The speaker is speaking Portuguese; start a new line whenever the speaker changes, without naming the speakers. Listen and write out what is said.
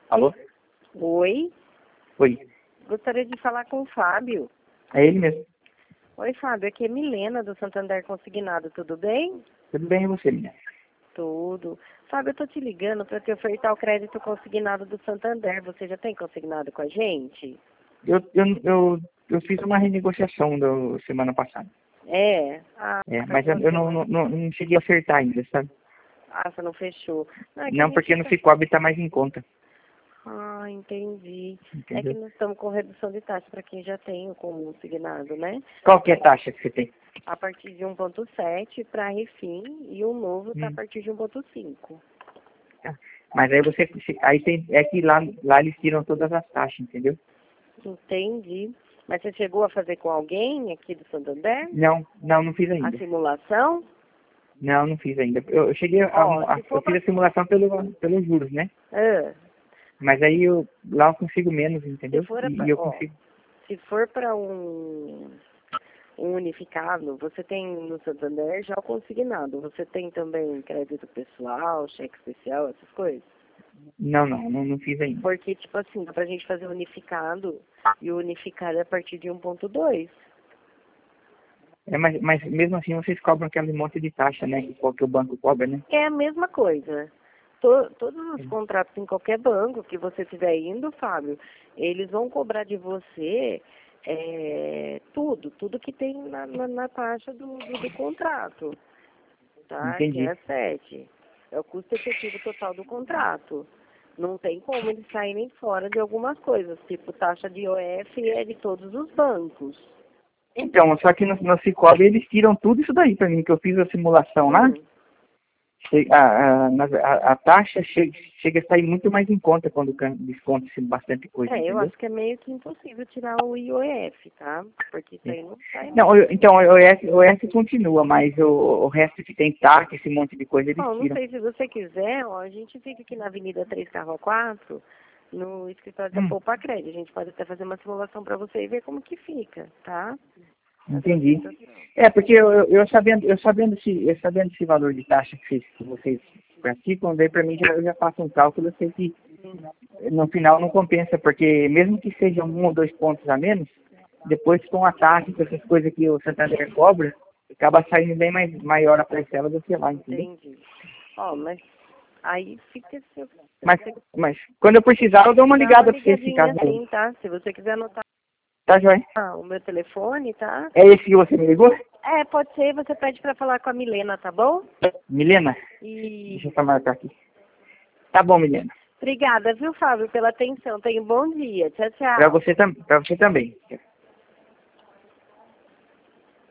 Alô?
Oi,
Oi.
gostaria de falar com o Fábio.
É ele mesmo.
Oi, Fábio, aqui é Milena do Santander Consignado, tudo bem?
Tudo bem e você, menina?
Tudo. Fábio, eu tô te ligando para te ofertar o crédito consignado do Santander. Você já tem consignado com a gente?
Eu fiz uma renegociação semana passada.
É? Ah,
Mas eu não cheguei a acertar ainda, sabe?
você não fechou. Não, é que a
Não,
gente
porque no Cicobi tá mais em conta.
Ah, entendi. É que
Entendeu?
nós estamos com redução de taxa para quem já tem o consignado, né?
Qual que é a taxa que você tem?
A partir de 1,7 para refim e o novo está a
Hum.
partir de 1,5.
Mas aí aí tem, é que lá eles tiram todas as taxas, entendeu?
Entendi. Mas você chegou a fazer com alguém aqui do Santander?
Não fiz
A
ainda.
simulação?
Não fiz ainda. Eu cheguei
Se
eu
for
fiz a simulação pelos juros, né?
ah,
Mas aí lá eu consigo menos,
se
entendeu?
for,
E eu consigo.
se for para um unificado, você tem no Santander já o consignado. Você tem também crédito pessoal, cheque especial, essas coisas?
Não fiz ainda.
Porque, tipo assim, dá pra gente fazer unificado e o unificado é a partir de 1,2.
Mas mesmo assim vocês cobram aquele monte de taxa, né? Que o banco cobra, né?
É a mesma coisa. Todos os contratos em qualquer banco que você estiver indo, Fábio, eles vão cobrar de você tudo que tem na taxa do contrato, tá? Que é
Entendi.
a 7. É o custo efetivo total do contrato. Não tem como eles saírem fora de algumas coisas, tipo taxa de IOF é de todos os bancos.
Então, só que no Cicobi eles tiram tudo isso daí pra mim, que eu fiz a simulação lá. A taxa chega a sair muito mais em conta quando desconta bastante coisa,
Eu
entendeu?
acho que é meio que impossível tirar o IOF, tá? Porque isso aí não sai.
Não, então o ES continua, mas o resto que tem taxa, esse monte de coisa, eles
Bom, não
tiram.
sei se você quiser, ó, a gente fica aqui na Avenida 3 Carro 4, no escritório da
Hum,
Poupa Crédito. A gente pode até fazer uma simulação para você e ver como que fica, tá? Essa
entendi.
situação.
Porque eu sabendo esse valor de taxa que vocês praticam, daí pra mim eu já faço um cálculo, eu sei que no final não compensa, porque mesmo que seja 1 ou 2 pontos a menos, depois com a taxa, com essas coisas que o Santander cobra, acaba saindo bem maior a parcela do que lá, entendeu?
Entendi. Ó, mas aí fica...
Mas quando eu precisar, eu dou uma
Dá uma
ligada pra você, se
ligadinha
caso.
assim, tá? Se você quiser anotar
Tá, joia?
o meu telefone, tá?
É esse que você me ligou?
Pode ser, você pede para falar com a Milena, tá bom?
Milena?
E
Deixa eu só marcar aqui. Tá bom, Milena.
obrigada, viu, Fábio, pela atenção. Tenha um bom dia. Tchau,
Pra
tchau.
você também.